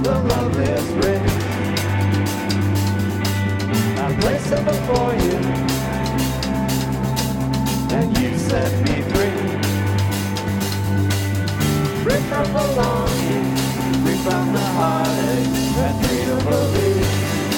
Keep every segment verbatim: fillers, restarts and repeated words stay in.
the loveliest ring. I place it before you, and you set me free. Free from belonging, free from the heartache, and free to believe.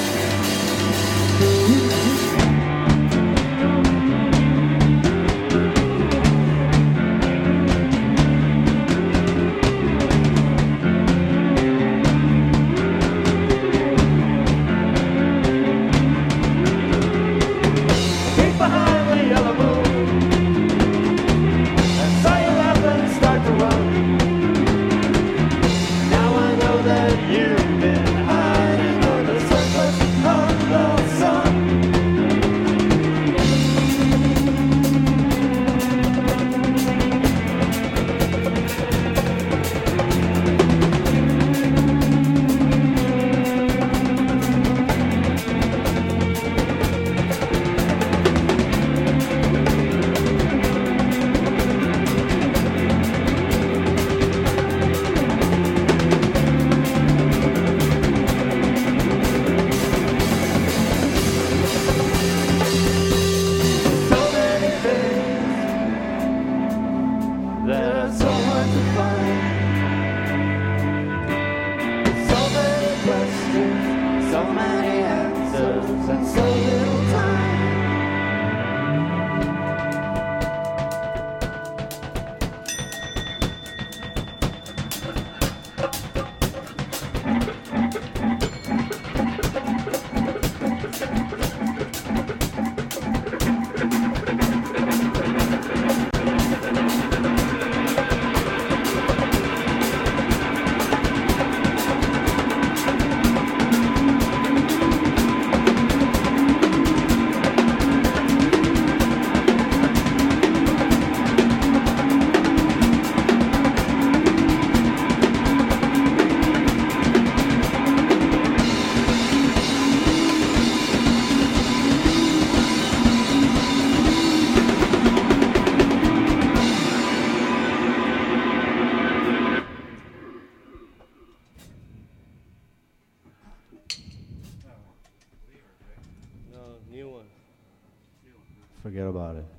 Forget about it.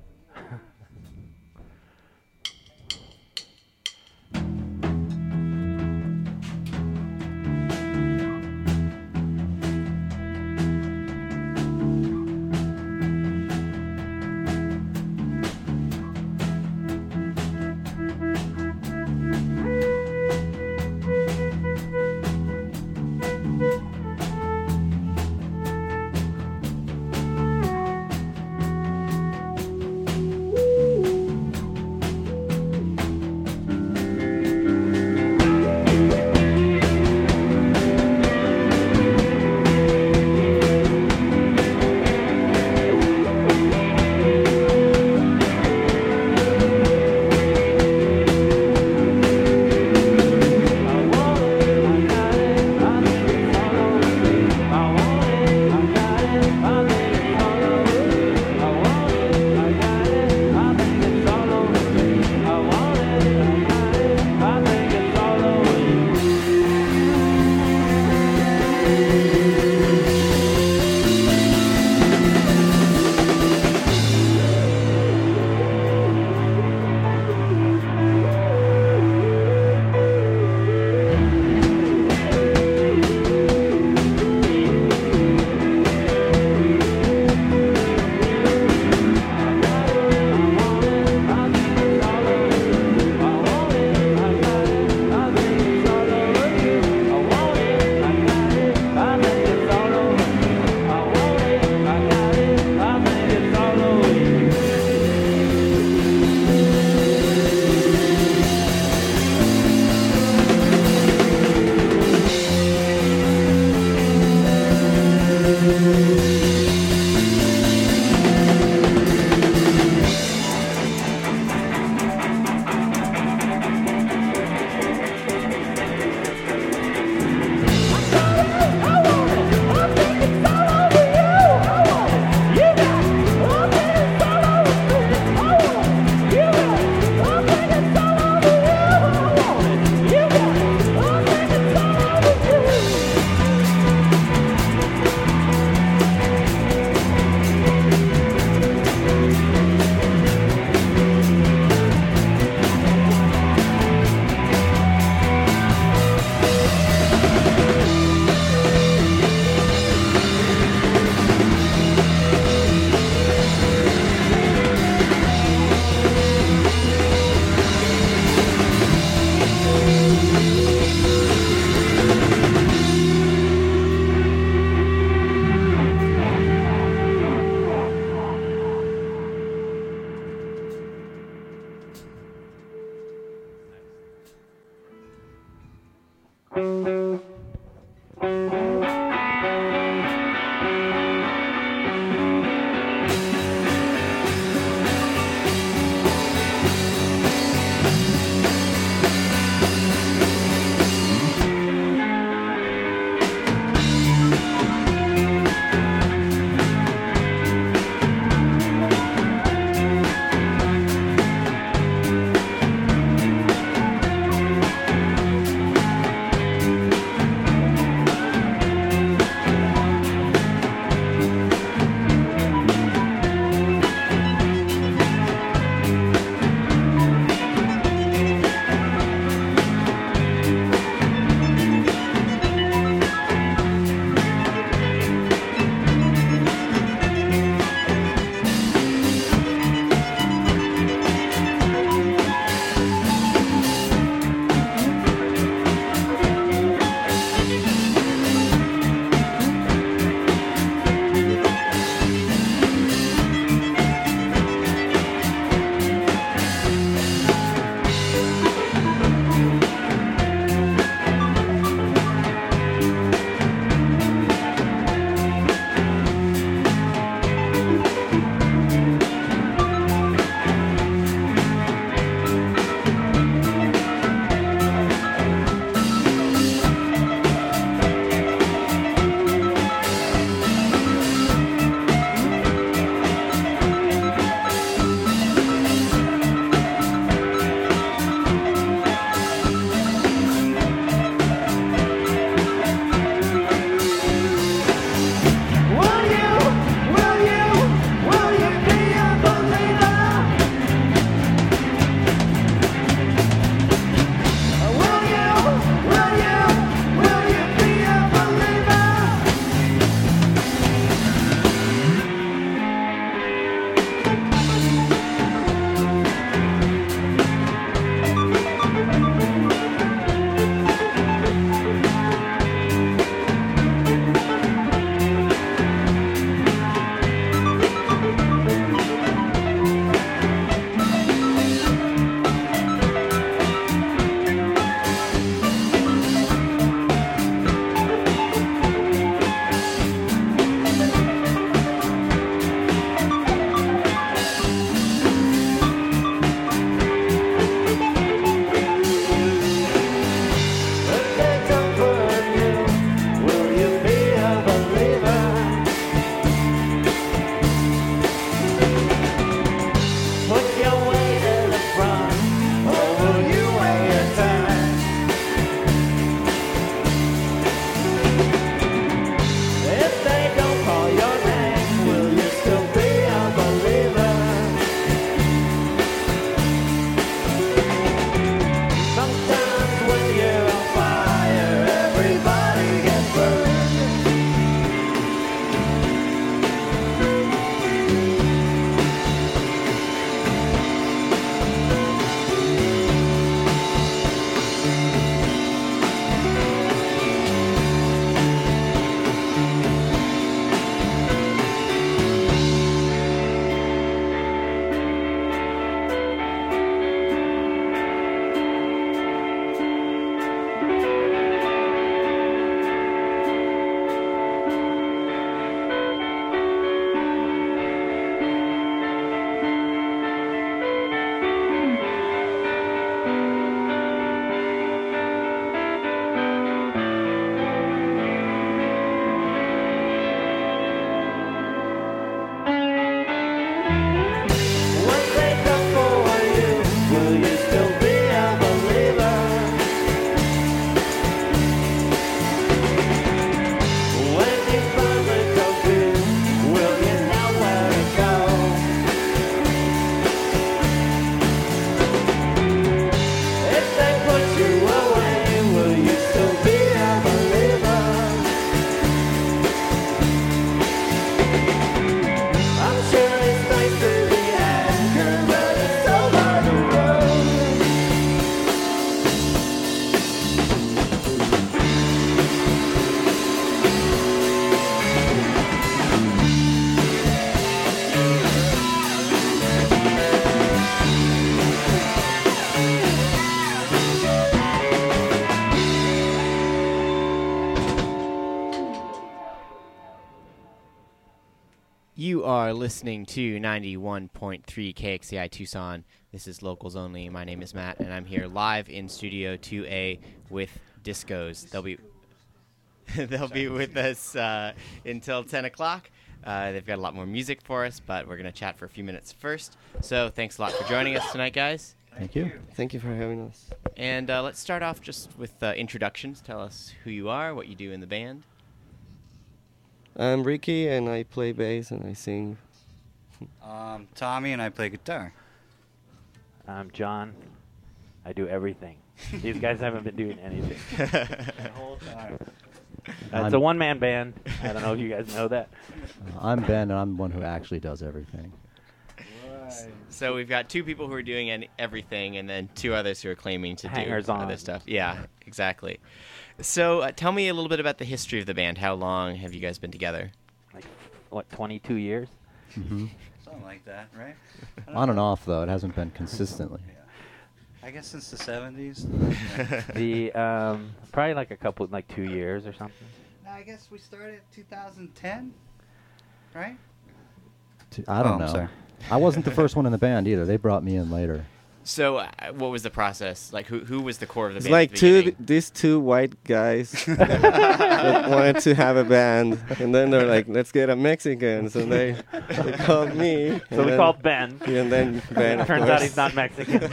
You are listening to ninety-one point three K X C I Tucson. This is Locals Only. My name is Matt, and I'm here live in Studio two A with Discos. They'll be they'll be with us uh, until ten o'clock. Uh, they've got a lot more music for us, but we're going to chat for a few minutes first. So thanks a lot for joining us tonight, guys. Thank you. Thank you for having us. And uh, let's start off just with uh, introductions. Tell us who you are, what you do in the band. I'm Ricky, and I play bass and I sing. Um, Tommy, and I play guitar. I'm John. I do everything. These guys haven't been doing anything. The whole time. Uh, I'm- it's a one-man band. I don't know if you guys know that. Uh, I'm Ben, and I'm the one who actually does everything. So we've got two people who are doing any, everything, and then two others who are claiming to Hangers do on. other stuff. Yeah, exactly. So uh, tell me a little bit about the history of the band. How long have you guys been together? Like, what, twenty-two years? hmm Something like that, right? On and off, though. It hasn't been consistently. Yeah. I guess since the seventies. The um, probably like a couple, like two years or something. No, I guess we started two thousand ten, right? T- I don't Oh, I'm know. sorry. I wasn't the first one in the band either. They brought me in later. So uh, what was the process? Like, who who was the core of the It's band? like at the two beginning? these two white guys that wanted to have a band, and then they're like, "Let's get a Mexican." So they, they called me. So and we then- called Ben. And then Ben. of Turns out course. he's not Mexican.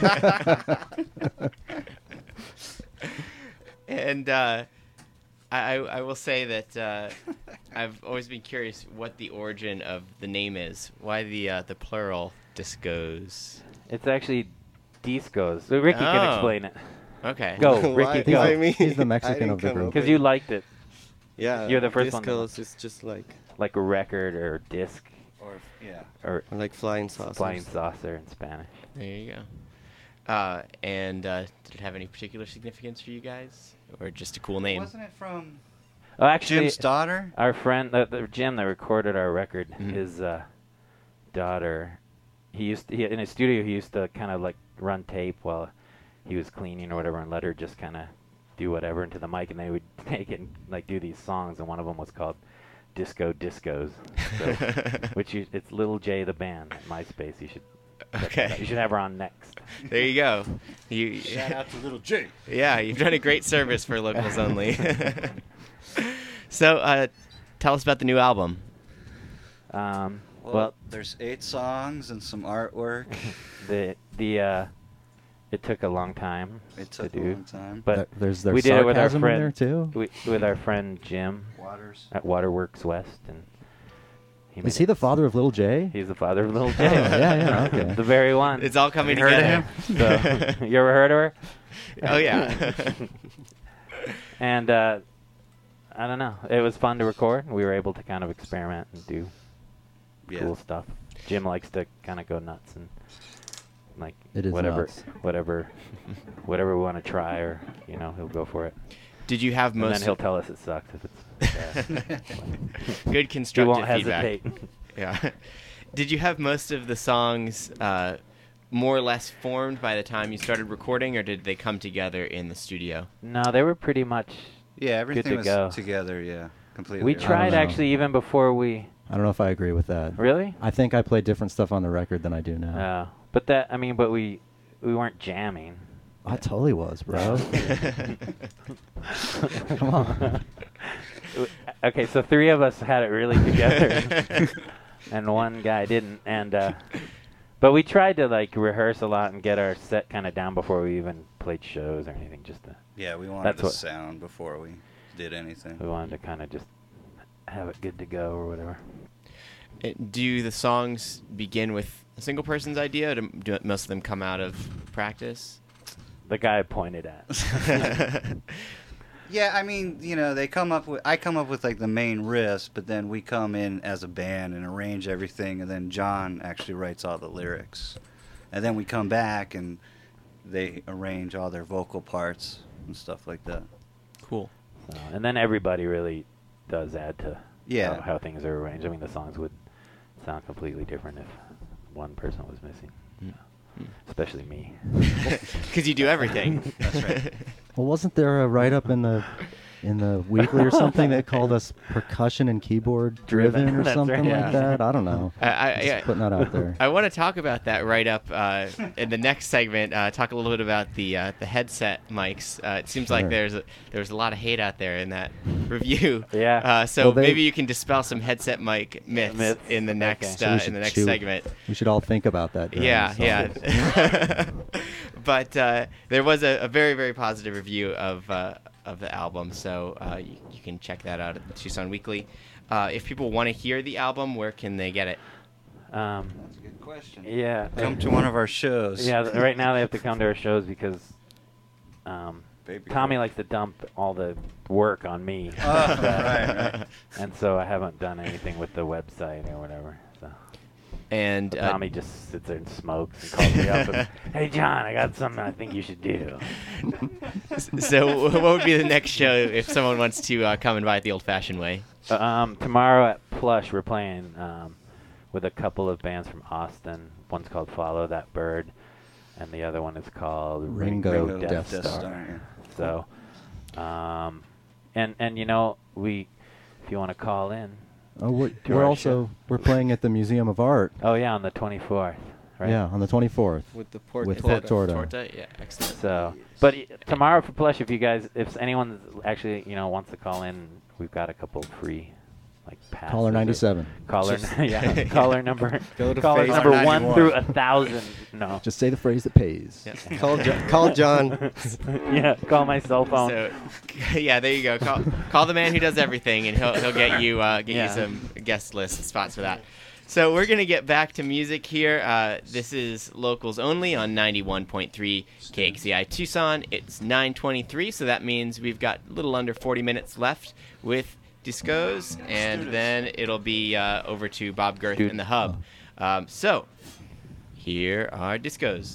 And uh, I, I I will say that uh, I've always been curious what the origin of the name is. Why the uh, the plural discos? It's actually Discos. So Ricky Oh. can explain it. Okay. Go, Why- Ricky, go. I mean, He's the I Mexican didn't of the come group. up Because with- you liked it, Yeah, you're the first one to know. Discos is just like like a record or disc Or yeah. or like flying saucers. flying saucer in Spanish. There you go. Uh, and uh, did it have any particular significance for you guys, or just a cool name? Wasn't it from Oh, actually, Jim's daughter? our friend, the, the Jim that recorded our record, Mhm. his uh, daughter, he used to, he, in his studio. He used to kind of like run tape while he was cleaning or whatever, and let her just kind of do whatever into the mic, and they would take it and like do these songs, and one of them was called Disco Discos, so, which you, it's Little J the band at MySpace. You should check that out. Okay. You should have her on next. There you go. You, Shout out to Little J. yeah, you've done a great service for Locals Only. So, uh, tell us about the new album. Um, Well, well, there's eight songs and some artwork. the the uh, it took a long time It to took a do, long time. but Th- There's there's we did it with our sarcasm in friend- there, too. we, with our friend Jim Waters. at Waterworks West, and he Is made he it- the father of Little J? He's the father of Little Oh, J. yeah, yeah, okay. The very one. It's all coming Have you together. heard of So, you ever heard of her? Oh, yeah. And uh, I don't know. It was fun to record. We were able to kind of experiment and do Yeah. cool stuff. Jim likes to kind of go nuts and like It is whatever, nuts. whatever, whatever we want to try, or you know, he'll go for it. Did you have And then most he'll tell us it sucks if it's bad. good He constructive won't feedback? hesitate. Yeah. Did you have most of the songs uh, more or less formed by the time you started recording, or did they come together in the studio? No, they were pretty much. Yeah, everything to was go. together. Yeah, completely. We right. tried know. actually even before we. I don't know if I agree with that. Really? I think I play different stuff on the record than I do now. Uh, but that I mean, but we we weren't jamming. I totally was, bro. Come on. Okay, so three of us had it really together, and one guy didn't. And uh, but we tried to like rehearse a lot and get our set kind of down before we even played shows or anything. Just to, Yeah, we wanted That's the what- sound before we did anything. we wanted to kind of just have it good to go or whatever. Uh, Do the songs begin with a single person's idea, or do do most of them come out of practice? The guy pointed at. Yeah, I mean, you know, they come up with. I come up with like the main riffs, but then we come in as a band and arrange everything, and then John actually writes all the lyrics, and then we come back and they arrange all their vocal parts and stuff like that. Cool. So, and then everybody really does add to Yeah. how, how things are arranged. I mean, the songs would sound completely different if one person was missing. Mm. So, especially me. Because you do everything. That's right. Well, wasn't there a write-up in the in the weekly or something that called us percussion and keyboard driven, Driven, or that's something right, like yeah. that. I don't know. I, I, Just yeah. putting that out there. I want to talk about that right up uh, in the next segment. Uh, talk a little bit about the uh, the headset mics. Uh, it seems like Sure. there's a, there's a lot of hate out there in that review. Yeah. Uh, so Well, they- maybe you can dispel some headset mic myths, Myths. in the next Okay. So we uh, should in the next chew- segment. We should all think about that. during Yeah, the song. yeah. But uh, there was a, a very, very positive review of uh, of the album, so uh, you, you can check that out at the Tucson Weekly. Uh, if people want to hear the album, where can they get it? Um, That's a good question. yeah. Come to one of our shows. Yeah, th- right now they have to come to our shows because um, Baby Tommy girl. likes to dump all the work on me. Oh, right, right. And so I haven't done anything with the website or whatever. So And uh, Tommy just sits there and smokes and calls me up and, hey, John, I got something I think you should do. so, what would be the next show if someone wants to uh, come and buy it the old-fashioned way? Um, tomorrow at Plush, we're playing um, with a couple of bands from Austin. One's called Follow That Bird, and the other one is called Ringo Ringo, Death Death, Star. Star. So, um, and and you know, we, if you want to call in, Oh, we're, To we're our also show. we're playing at the Museum of Art. oh yeah, on the twenty-fourth, right? Yeah, on the twenty-fourth. With the pork With torta. pork torta. Torta? Yeah, excellent. So, but y- tomorrow for Plush, if you guys, if anyone actually, you know, wants to call in, we've got a couple free, like passes. Caller or- ninety-seven. Caller, Just- yeah, caller number, Go to caller Facebook. number one ninety-one. through a thousand. No, Just say the phrase that pays. Yeah. Call, jo- call John. yeah, call my cell phone. So, yeah, there you go. Call, call the man who does everything, and he'll he'll get you uh, get Yeah. you some guest list spots for that. So we're gonna get back to music here. Uh, this is locals only on ninety-one point three K X C I Tucson. It's nine twenty-three, so that means we've got a little under forty minutes left with Discos, and then it'll be uh, over to Bob Girth Dude. in the hub. Um, so here are Discos.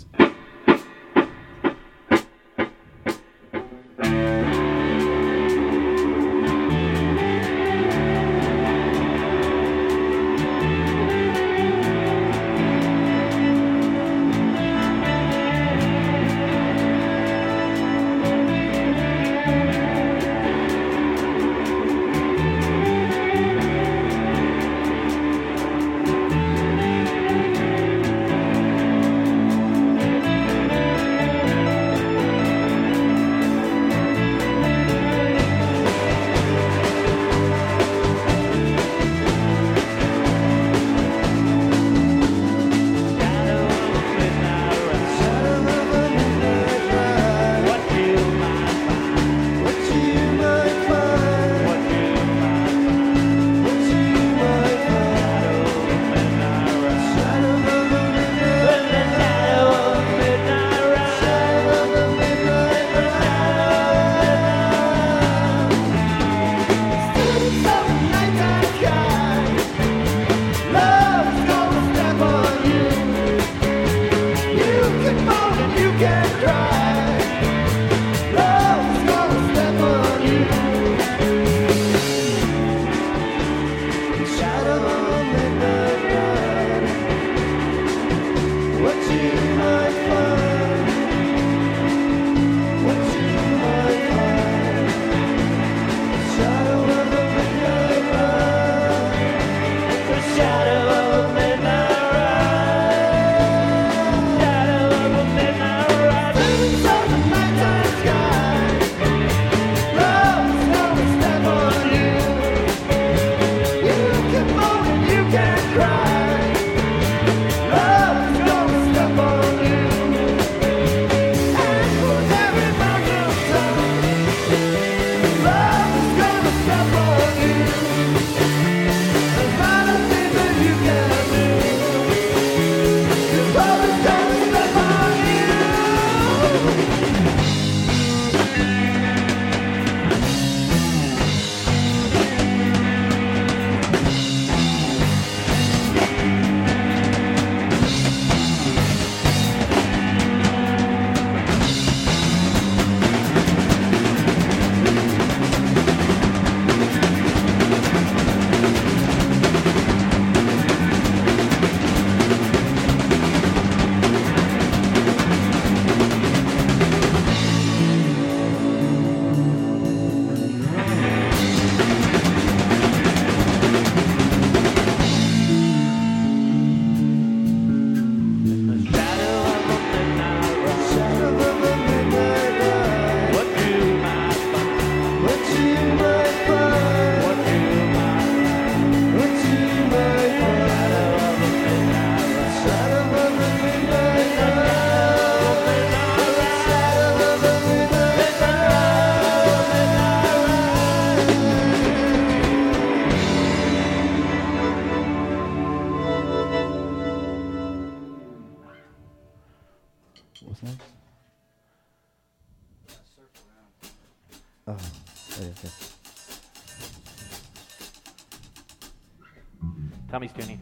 Tommy's tuning.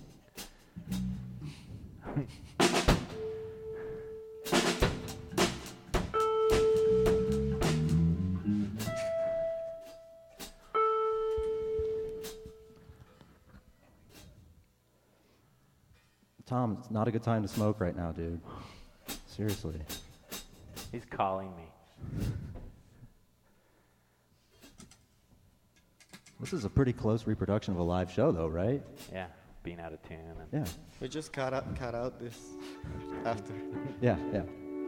Tom, it's not a good time to smoke right now, dude. Seriously. He's calling me. This is a pretty close reproduction of a live show, though, right? Yeah, being out of tune. And Yeah. We just cut out, cut out this after. Yeah, yeah.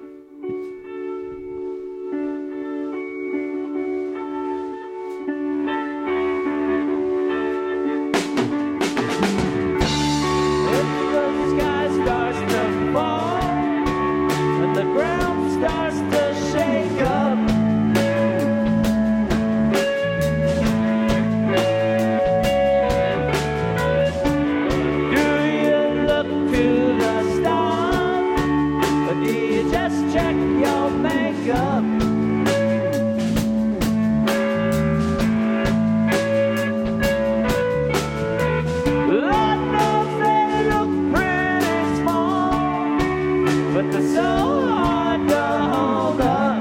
The sky starts to fall, and the ground starts to shake up. Do you look to the stars, or do you just check your makeup? Lord knows they look pretty small, but they're so hard to hold up.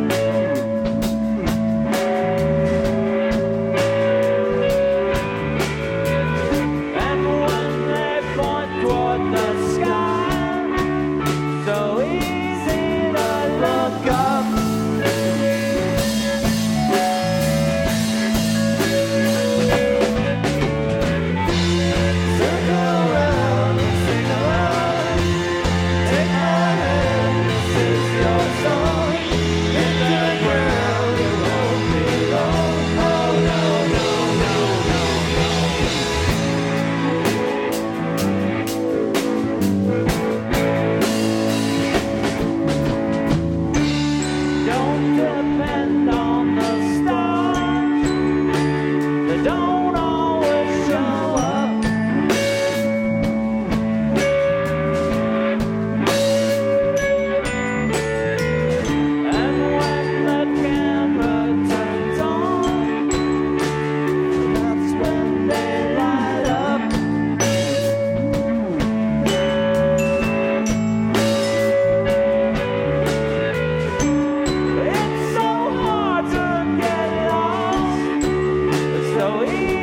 And when they point toward the sky, so easy to look up. Circle around and sing along. Take my hand, this is your song. Hit the ground, it won't be long. Oh no, no, no, no, no. Don't depend on the stars. They don't always show up. And when the camera turns on, that's when they light up. It's so hard to get lost. It's so easy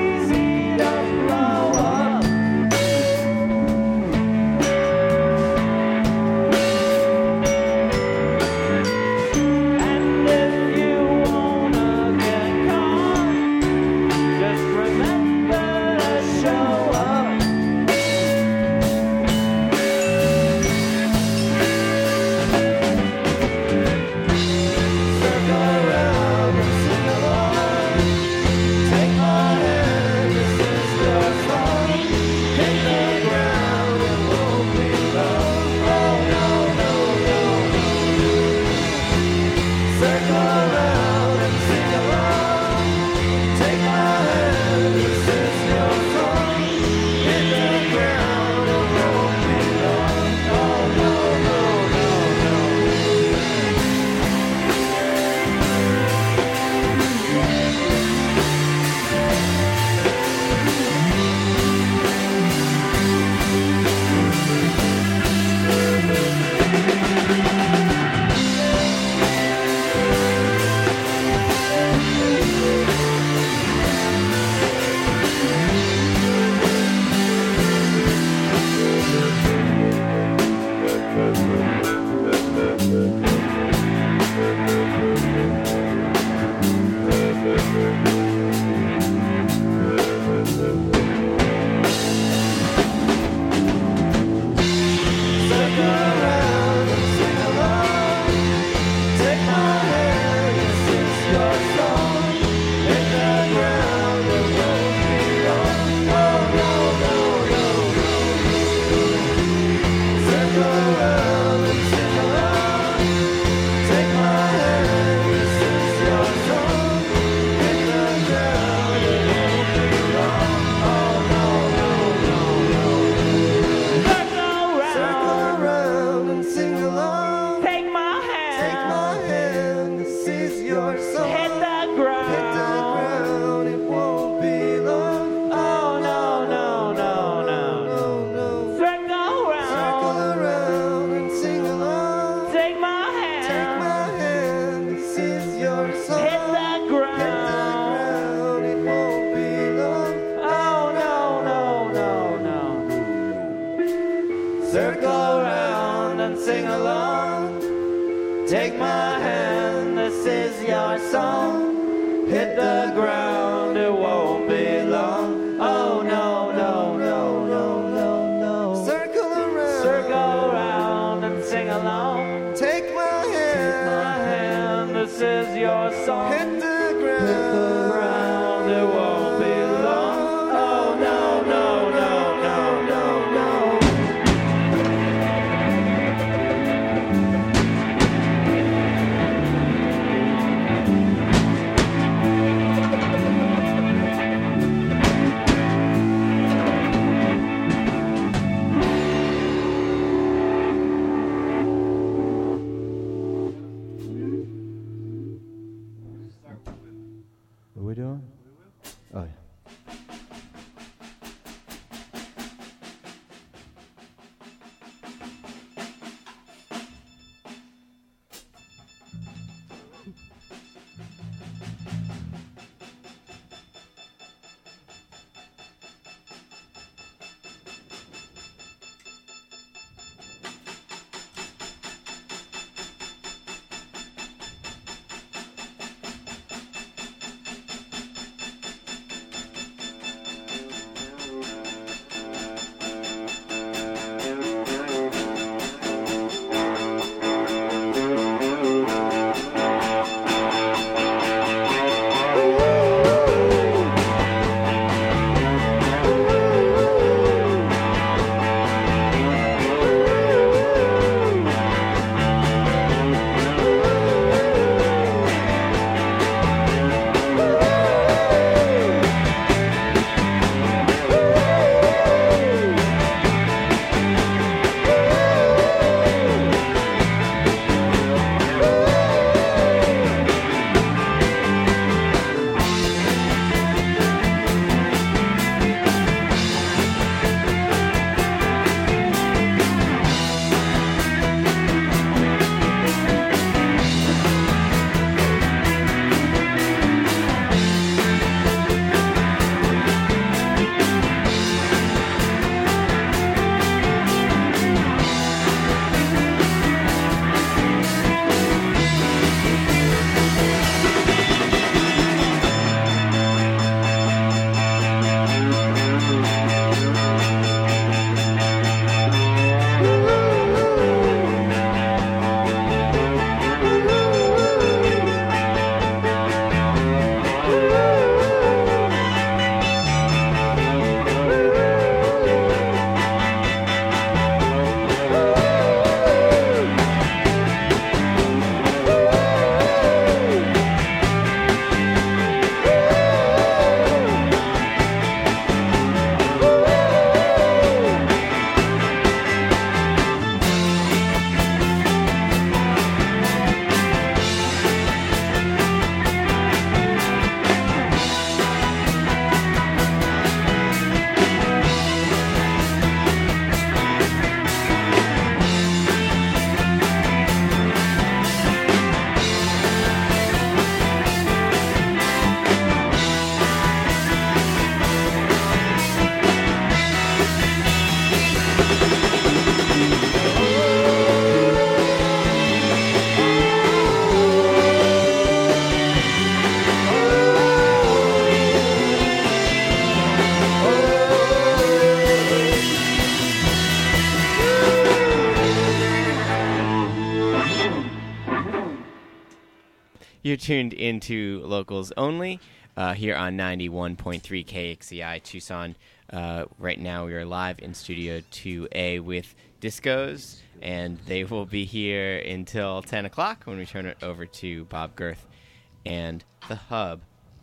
Circle around and sing along. Take my hand, this is your song. Hit the ground, it won't be long. Oh no, no, no, no, no, no. Circle around. Circle around and sing along. Take my hand. My hand, this is your song. Hit the Hit ground. the ground, it won't be long. Oh no, no, no, no, no, no. What are we doing? Oh, yeah. You're tuned into Locals Only uh, here on ninety-one point three K X C I Tucson. Uh, right now we are live in Studio two A with Discos, and they will be here until ten o'clock when we turn it over to Bob Girth and The Hub.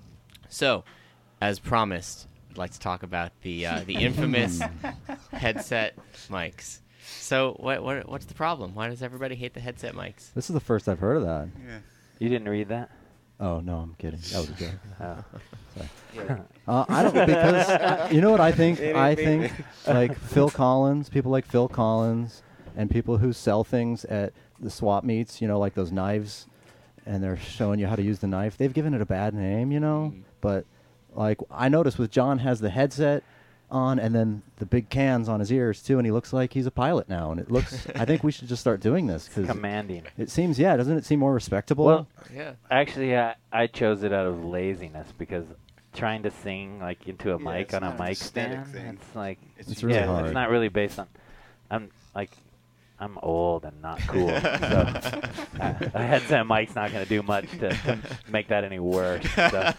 So, as promised, I'd like to talk about the uh, the infamous headset mics. So, what, what what's the problem? Why does everybody hate the headset mics? This is the first I've heard of that. Yeah. You didn't read that? Oh, no, I'm kidding. That was a joke. Oh. Sorry. Uh, I don't, because, uh, you know what I think? I think, like, Phil Collins, people like Phil Collins, and people who sell things at the swap meets, you know, like those knives, and they're showing you how to use the knife. They've given it a bad name, you know? Mm. But, like, I noticed with John has the headset, on, and then the big cans on his ears too, and he looks like he's a pilot now. And it looks. I think we should just start doing this because Commanding. it seems. Yeah, doesn't it seem more respectable? Well, Yeah. actually, I, I chose it out of laziness because trying to sing like into a Yeah, mic it's on a not an mic aesthetic stand, thing. it's like It's really yeah, hard. it's not really based on. I'm like, I'm old and not cool, so a, a headset mic's not going to do much to, to make that any worse. So.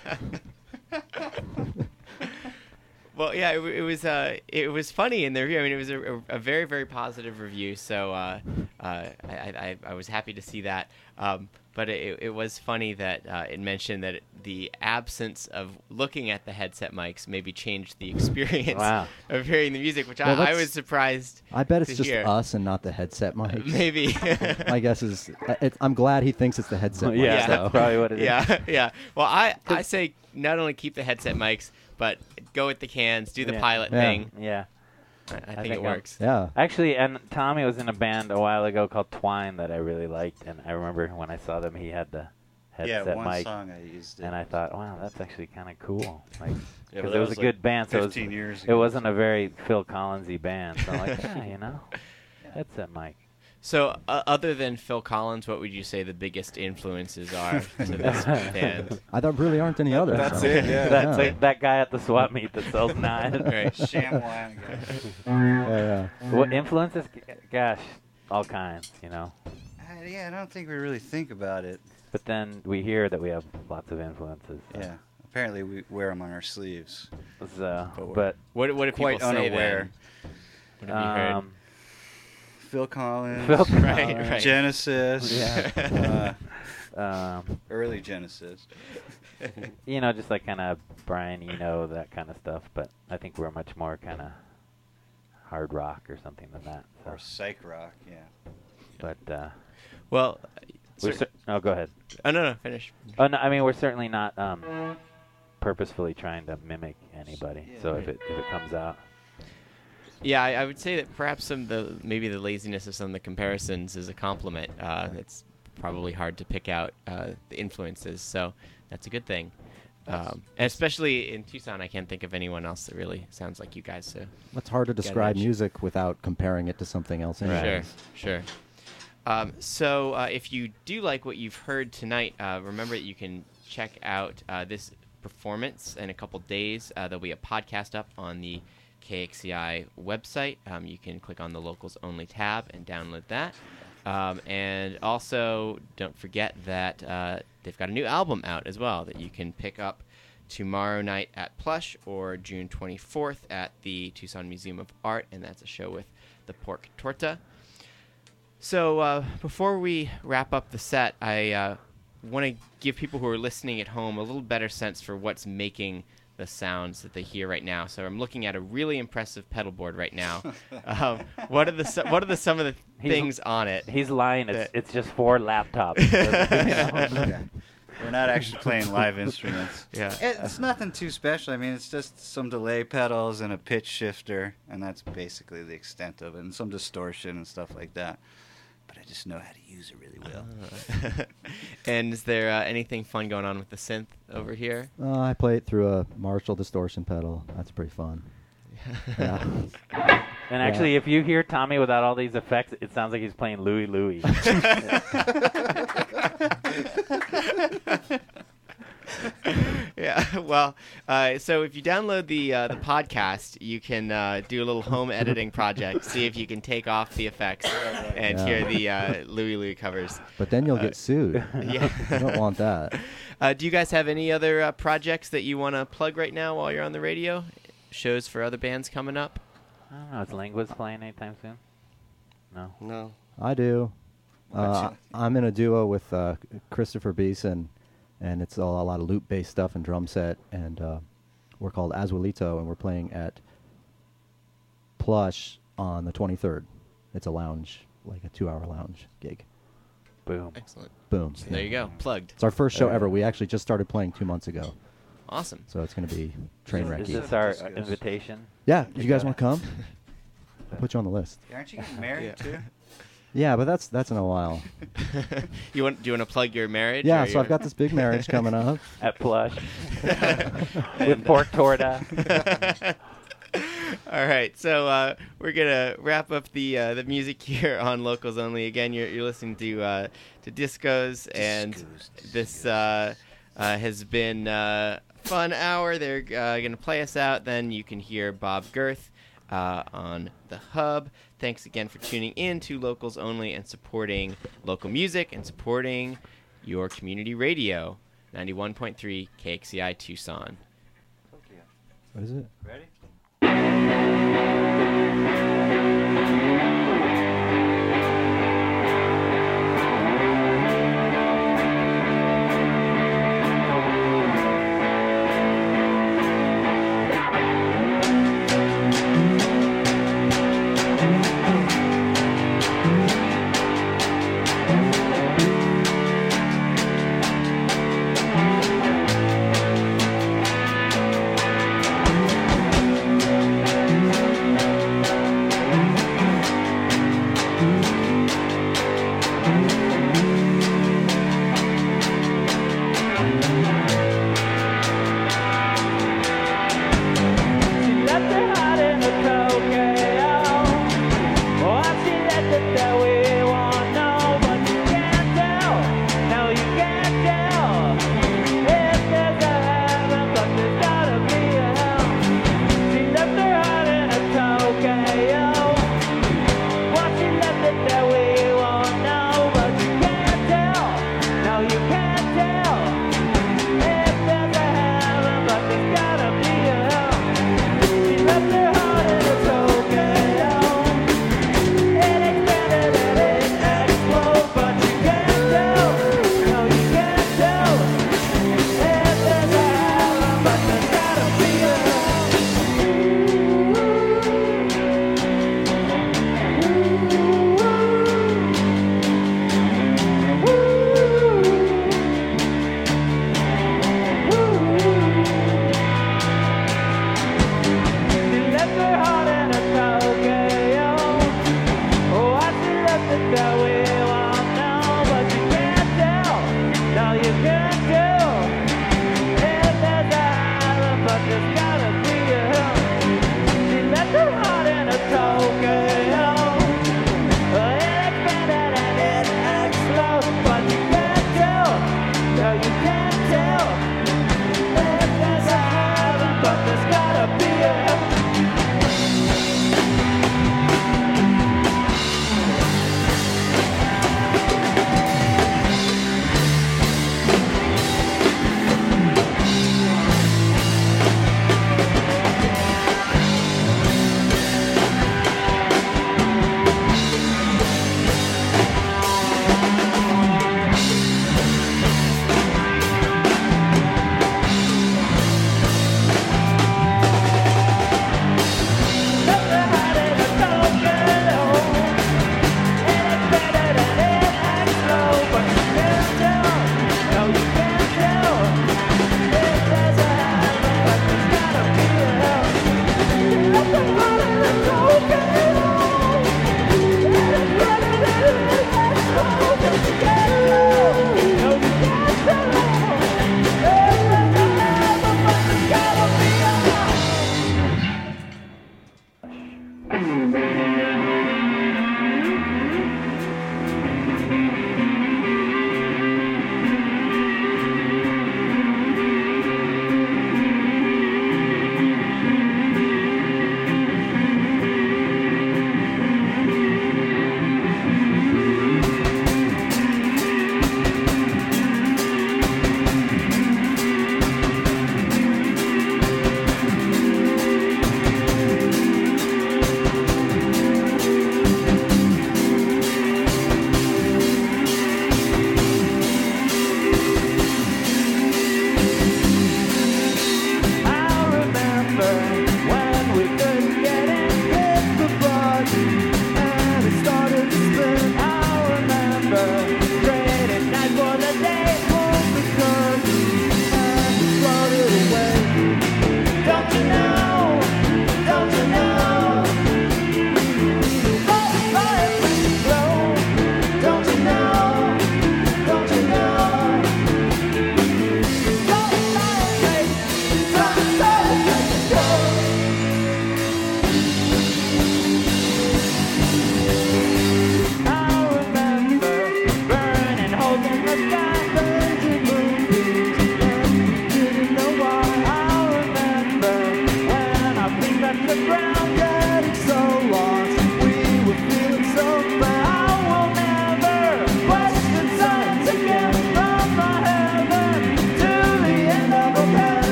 Well, yeah, it, w- it was uh, it was funny in the review. I mean, it was a, a, a very, very positive review. So uh, uh, I, I, I was happy to see that. Um, but it, it was funny that uh, it mentioned that the absence of looking at the headset mics maybe changed the experience Wow. of hearing the music, which Well, I, I that's- was surprised. I bet to it's just hear. us and not the headset mic. Maybe. My guess is. uh, It, I'm glad he thinks it's the headset. Yeah, mic, Yeah. though. that's probably what it is. yeah, yeah. Well, I, I say not only keep the headset mics, but go with the cans, do the Yeah. pilot Yeah. thing. Yeah. I, I think, think it I'm- works. Yeah. Actually, and Tommy was in a band a while ago called Twine that I really liked, and I remember when I saw them, he had the Yeah, headset one mic, song I used it. and I thought, wow, that's actually kind of cool. Like, Yeah, because but it that was, was a like good band, so it, was, fifteen years it ago. wasn't a very Phil Collins-y band. So I'm like, yeah, you know, headset mic. So, uh, other than Phil Collins, what would you say the biggest influences are to this band? I thought really aren't any others. That's so. it, yeah. That's Yeah. like that guy at the swap meet that sells knives. Right. Shamwine guy. Yeah, yeah. What influences? G- Gosh, all kinds, you know. Uh, yeah, I don't think we really think about it. But then we hear that we have lots of influences. So. Yeah. Apparently, we wear them on our sleeves. So, But we're but What, what do people Quite say unaware. then? What have you heard? um, Phil Collins. Phil Right, Collins, right. Genesis. Yeah. uh, um, early Genesis. you know, just like kind of Brian Eno, that kind of stuff. But I think we're much more kind of hard rock or something than that. So. Or psych rock, yeah. But uh, Well, we're cer- cer- oh, go ahead. oh no, no, finish. Oh no, I mean we're certainly not um, purposefully trying to mimic anybody. So if it if it comes out, Yeah, I, I would say that perhaps some of the maybe the laziness of some of the comparisons is a compliment. Uh, it's probably hard to pick out uh, the influences, so that's a good thing. Um, and especially in Tucson, I can't think of anyone else that really sounds like you guys. So It's hard to describe edge. music without comparing it to something else. Anyway. Sure, sure. Um, so uh, if you do like what you've heard tonight, uh, remember that you can check out uh, this performance in a couple days. Uh, there'll be a podcast up on the K X C I website. Um, you can click on the Locals Only tab and download that. Um, and also, don't forget that uh, they've got a new album out as well that you can pick up tomorrow night at Plush or June twenty-fourth at the Tucson Museum of Art, and that's a show with the Pork Torta. So uh, before we wrap up the set, I uh, want to give people who are listening at home a little better sense for what's making the sounds that they hear right now. So I'm looking at a really impressive pedal board right now. um, what are the so- what are the some of the He's- things on it? he's lying. It's That- it's just four laptops. We're not actually playing live instruments. Yeah. It's nothing too special. I mean, it's just some delay pedals and a pitch shifter, and that's basically the extent of it, and some distortion and stuff like that. But I just know how to use it really well. And is there uh, anything fun going on with the synth over here? Uh, I play it through a Marshall distortion pedal. That's pretty fun. Yeah. And actually, if you hear Tommy without all these effects, it sounds like he's playing Louie Louie. Yeah, well, uh, so if you download the uh, the podcast, you can uh, do a little home editing project, see if you can take off the effects and Yeah. hear the uh, Louie Louie covers. But then you'll Uh, get sued. Yeah. You don't want that. Uh, do you guys have any other uh, projects that you want to plug right now while you're on the radio? Shows for other bands coming up? I don't know. Is Linguas playing anytime soon? No. No. I do. Uh, What's it? I'm in a duo with uh, Christopher Beeson, and it's all, a lot of loop-based stuff and drum set. And uh, we're called Azuelito, and we're playing at Plush on the twenty-third. It's a lounge, like a two-hour lounge gig. Boom. Excellent. Boom. So there you go. Plugged. It's our first show There you ever. go. We actually just started playing two months ago, Awesome. so it's going to be train Is wrecky. this our Discos. invitation? Yeah, you guys want to come? Put you on the list. Aren't you getting married, Yeah. too? Yeah, but that's that's in a while. you want? Do you want to plug your marriage? Yeah, or so your- I've got this big marriage coming up. At Plush. With pork torta. All right, so uh, we're gonna wrap up the uh, the music here on Locals Only. Again, you're you're listening to uh, to Discos, and Discos, this uh, uh, has been uh, a fun hour. They're uh, gonna play us out. Then you can hear Bob Girth uh, on the Hub. Thanks again for tuning in to Locals Only and supporting local music and supporting your community radio. ninety-one point three K X C I Tucson. What is it? Ready?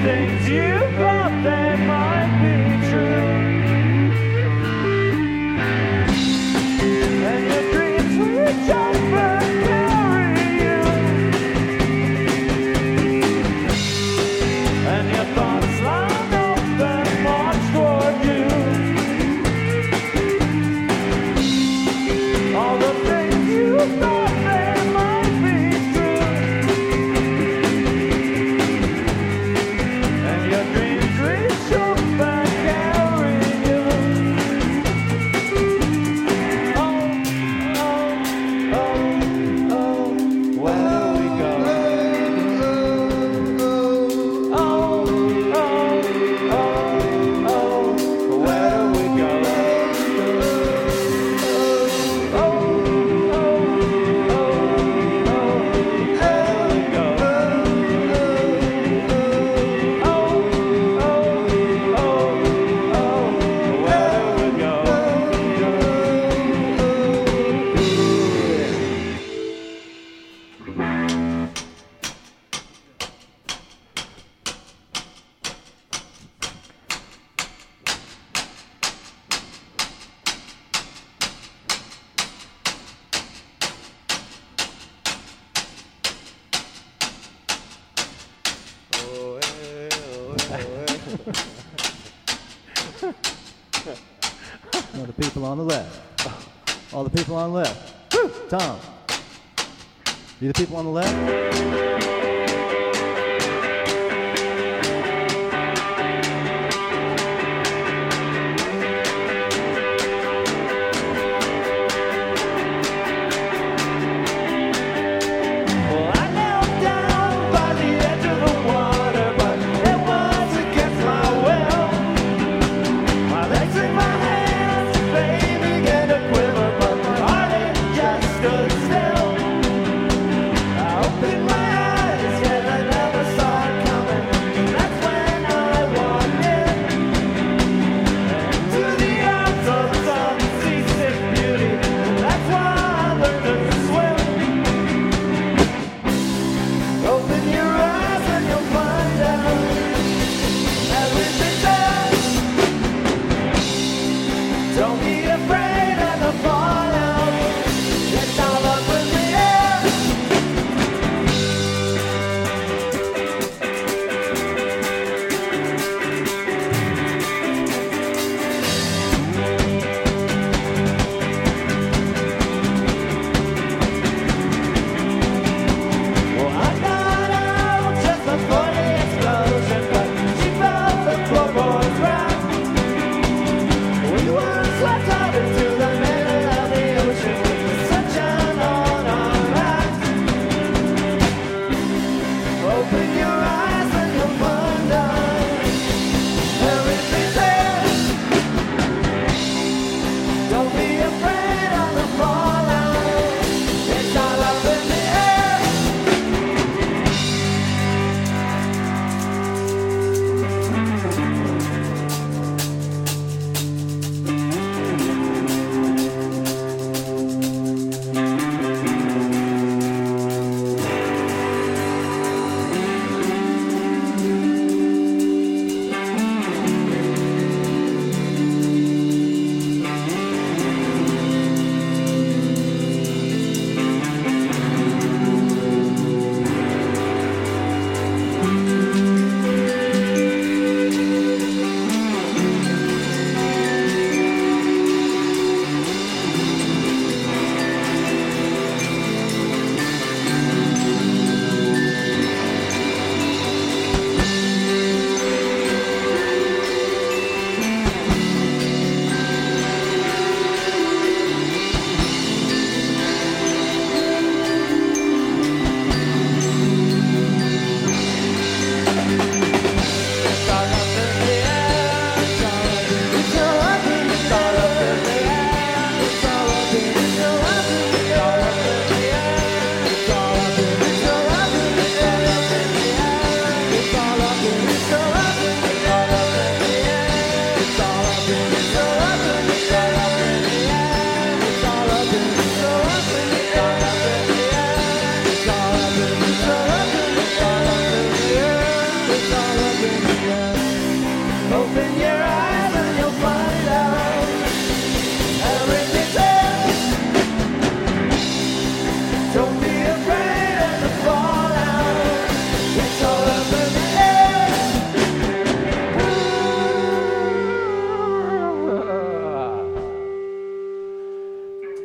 things you thought they might be true. And your dreams reach up and carry you. And your thoughts line up and march toward you. All the things you thought they might be true. And your dreams reach up and carry you. Oh, oh, oh, oh, where do we go? Oh, oh, oh, oh, where do we go? Oh, oh, oh, oh, where do we go? Oh, oh, oh, oh, where do we go? Oh, eh, oh, eh, oh, eh. All the people on the left. All the people on the left. Woo! Tom. You the people on the left? Well, I knelt down by the edge of the water, but it was against my will. My legs in my hands, they began to quiver, but my heart it just stood still. I opened my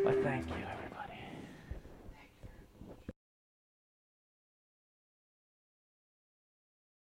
Well, thank you.